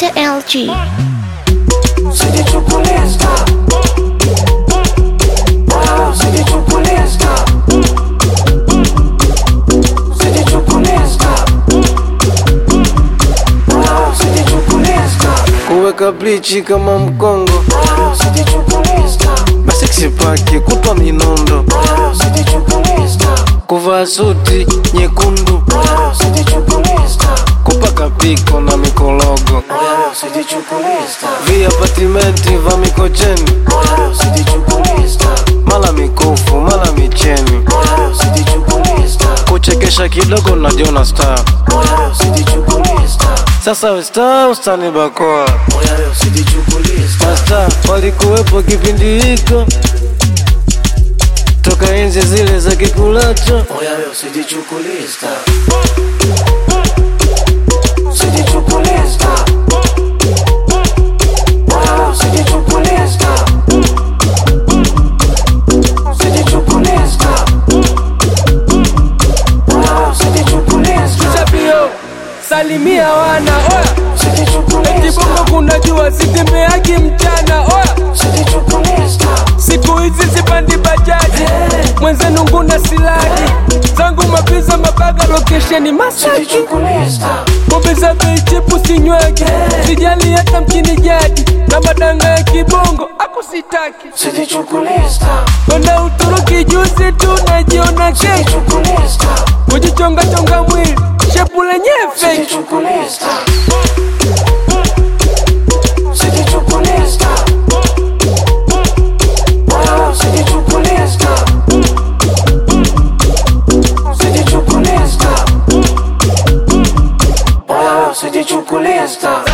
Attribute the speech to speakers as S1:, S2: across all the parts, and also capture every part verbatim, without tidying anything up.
S1: J L G.
S2: City chocolate. Wow, city chocolate. City chocolate. Wow, city chocolate.
S3: Kuweka bleach kama mkongo.
S2: Wow, city chocolate.
S3: Masiksi paki kupa minondo.
S2: Wow, city chocolate.
S3: Kuvaa suti nyekundu.
S2: Wow, city chocolate.
S3: Kupaka piko na mikologo.
S2: Wow, city chocolate.
S3: Vi apartimenti va Mikocheni.
S2: Wow, city chocolate.
S3: Mala mikufu, mala micheni.
S2: Wow, city chocolate.
S3: Kuchekesha kidogo na Jona Star.
S2: Wow, city chocolate.
S3: Sasa we star ustani bakoa.
S2: Wow, city chocolate.
S3: Star walikuwepo kipindi hiko toka enzi zile za kikulacho.
S2: Wow, city chocolate. City chocolate. Wow, city chocolate. City chocolate. Wow, city chocolate.
S4: Kishabio, salimia wana oya.
S2: City chocolate.
S4: Eti bongo kuna jua sitembeagi mchana oya.
S2: City chocolate.
S4: Siku hizi sipandi bajaji, mwenzenu nguna silagi. Zangu mapiza mabaga location Masaki.
S2: City chocolate.
S4: Pombe za bei chepu sinywagi, sijali hata mchini jadi. Na madanga ya kibongo, aku sitaki.
S2: City chocolate.
S4: Kwenda Uturuki juzi tu najiona
S2: City
S4: keki.
S2: chocolate.
S4: Kujichonga chonga mwili, shepu lenye
S2: City
S4: fake.
S2: chocolate. City chocolate. Wow, city chocolate. City chocolate. Wow, city chocolate.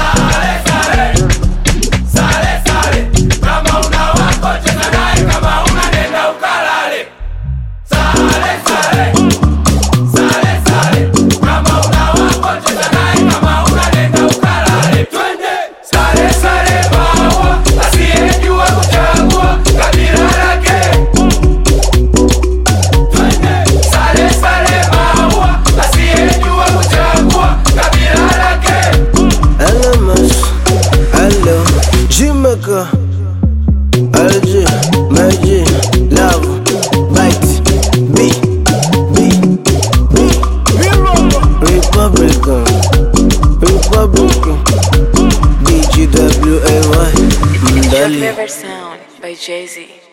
S3: L G, Magic, Love, Bite, B, B, B, Republican, Republican, B G W A Y,
S5: Your favorite sound by Jay-Z.